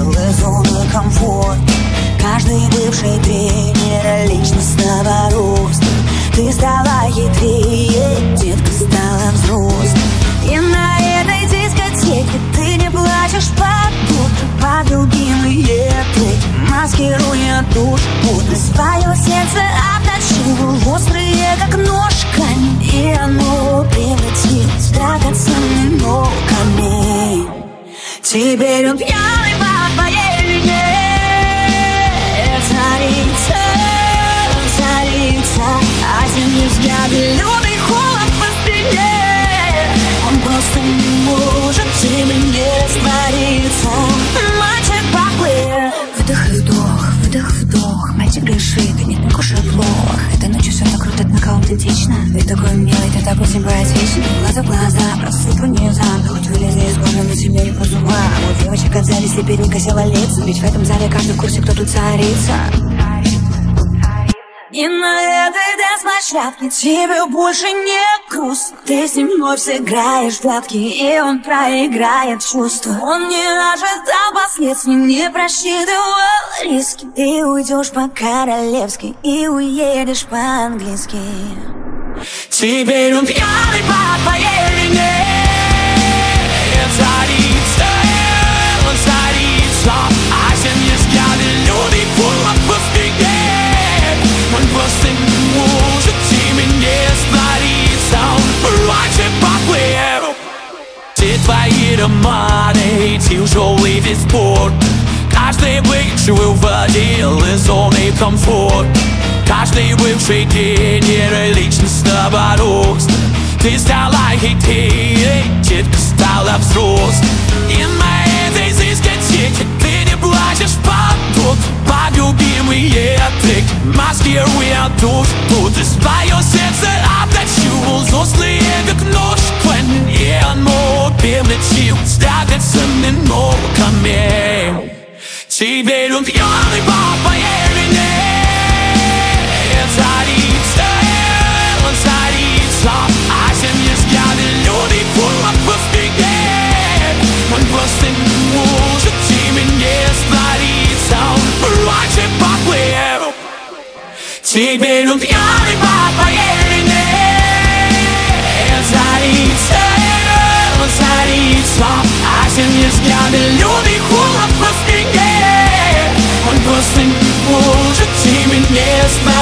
пределы зоны комфорта. Каждый бывший тренер личностного роста. Ты стала хитрее, детка стала взрослой. И на этой дискотеке ты не плачешь под любимые треки, маскируя душу, будто свое сердце обточил, острые как нож камень, и оно превратилось в драгоценный камень. Теперь он пьяный по твоей вине. Царица, осенние взгляды, лютый холод по спине. Он просто не может тебе не раствориться. Мальчик поплыл. Выдох, мальчик грешит, и нет, так уж и плохо. Этой ночью все так круто, однако аутентично. Ты такой милый, ты такой симпатичный. Глаза в глаза, просыпай не замки. Хоть вылезли из кожи, но тебе не по зубам. У девочек отзались, теперь не косила лица. Ведь в этом зале каждый в курсе, кто тут царица. И на этой дэнс-площадке тебе больше не грустно. Ты с ним вновь сыграешь в гладки, и он проиграет чувства. Он не ожидал последствий, не просчитывал риски. Ты уйдешь по-королевски и уедешь по-английски. Теперь он пьяный по твоей вине. Царица, он царица, осенние взгляды, люди холод по спине. Он просто не может тебе не раствориться. Он раньше поплыл. Все твои романы, тяжелый весь спорт. Каждый бывший выводил из зоны комфорта. Каждый бывший тренер личностного роста. Ты стала хитрее, детка стала взрослой. И на этой дискотеке ты не плачешь под любимые треки, маскируя душу, будто свое сердце обточил, злостные как нож камень, и оно превратилось в драгоценный камень. Теперь он пьяный по твоей вине. Царица, он царица, осенние взгляды, люди холод по спине. Он просто не может тебе не раствориться. Он раньше поплыл. Теперь он пьяный по твоей вине. Царица, он царица, осенние взгляды, люди холод по спине. Он просто не может тебе не раствориться.